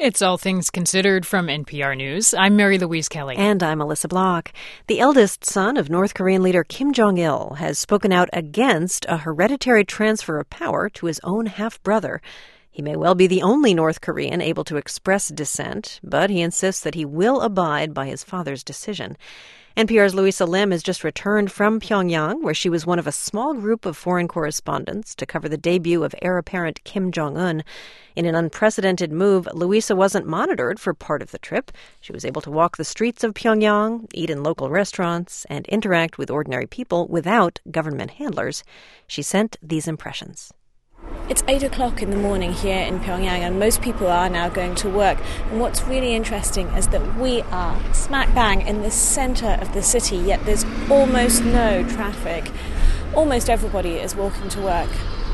It's All Things Considered from NPR News. I'm Mary Louise Kelly. And I'm Alyssa Block. The eldest son of North Korean leader Kim Jong-il has spoken out against a hereditary transfer of power to his own half-brother. He may well be the only North Korean able to express dissent, but he insists that he will abide by his father's decision. NPR's Louisa Lim has just returned from Pyongyang, where she was one of a small group of foreign correspondents to cover the debut of heir apparent Kim Jong-un. In an unprecedented move, Louisa wasn't monitored for part of the trip. She was able to walk the streets of Pyongyang, eat in local restaurants, and interact with ordinary people without government handlers. She sent these impressions. It's 8 o'clock in the morning here in Pyongyang, and most people are now going to work. And what's really interesting is that we are smack bang in the centre of the city, yet there's almost no traffic. Almost everybody is walking to work.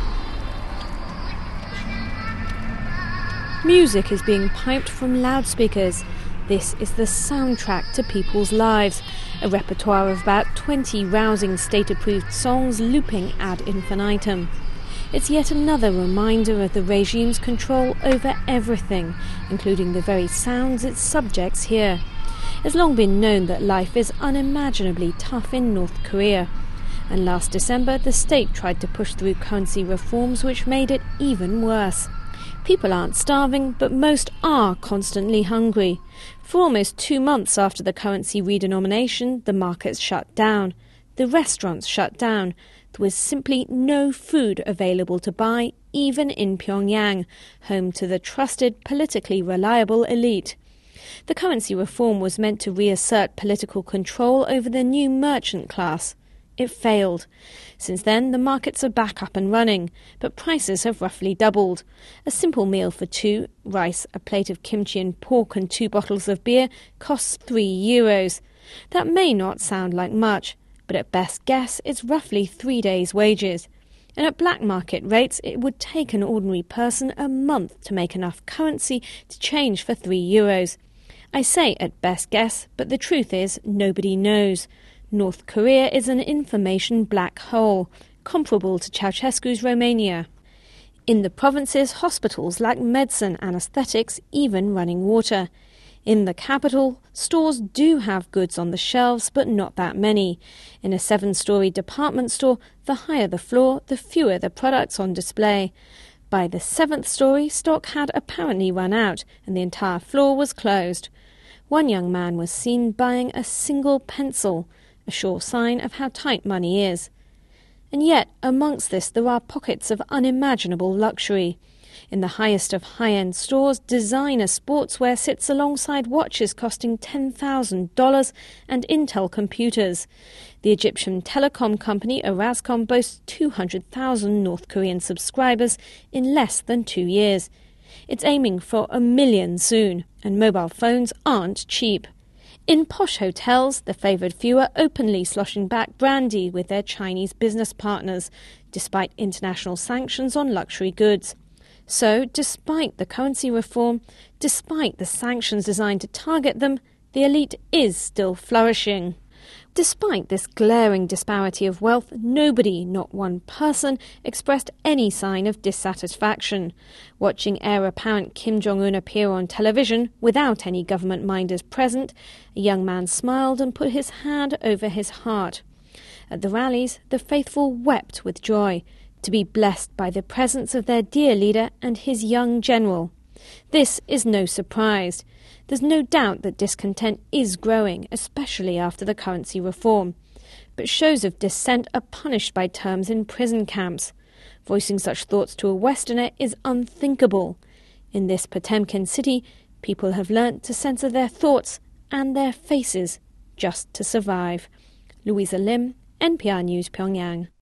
Music is being piped from loudspeakers. This is the soundtrack to people's lives, a repertoire of about 20 rousing state-approved songs looping ad infinitum. It's yet another reminder of the regime's control over everything, including the very sounds its subjects hear. It's long been known that life is unimaginably tough in North Korea. And last December, the state tried to push through currency reforms which made it even worse. People aren't starving, but most are constantly hungry. For almost 2 months after the currency redenomination, the markets shut down. The restaurants shut down. There was simply no food available to buy, even in Pyongyang, home to the trusted, politically reliable elite. The currency reform was meant to reassert political control over the new merchant class. It failed. Since then, the markets are back up and running, but prices have roughly doubled. A simple meal for two, rice, a plate of kimchi and pork and 2 bottles of beer, costs €3. That may not sound like much, but at best guess, it's roughly 3 days' wages. And at black market rates, it would take an ordinary person a month to make enough currency to change for €3. I say at best guess, but the truth is nobody knows. North Korea is an information black hole, comparable to Ceausescu's Romania. In the provinces, hospitals lack medicine, anaesthetics, even running water. In the capital, stores do have goods on the shelves, but not that many. In a 7-story department store, the higher the floor, the fewer the products on display. By the 7th story, stock had apparently run out, and the entire floor was closed. One young man was seen buying a single pencil, a sure sign of how tight money is. And yet, amongst this, there are pockets of unimaginable luxury. In the highest of high-end stores, designer sportswear sits alongside watches costing $10,000 and Intel computers. The Egyptian telecom company Erascom boasts 200,000 North Korean subscribers in less than 2 years. It's aiming for 1 million soon, and mobile phones aren't cheap. In posh hotels, the favoured few are openly sloshing back brandy with their Chinese business partners, despite international sanctions on luxury goods. So, despite the currency reform, despite the sanctions designed to target them, the elite is still flourishing. Despite this glaring disparity of wealth, nobody, not one person, expressed any sign of dissatisfaction. Watching heir apparent Kim Jong-un appear on television, without any government minders present, a young man smiled and put his hand over his heart. At the rallies, the faithful wept with joy, to be blessed by the presence of their dear leader and his young general. This is no surprise. There's no doubt that discontent is growing, especially after the currency reform. But shows of dissent are punished by terms in prison camps. Voicing such thoughts to a Westerner is unthinkable. In this Potemkin city, people have learnt to censor their thoughts and their faces just to survive. Louisa Lim, NPR News, Pyongyang.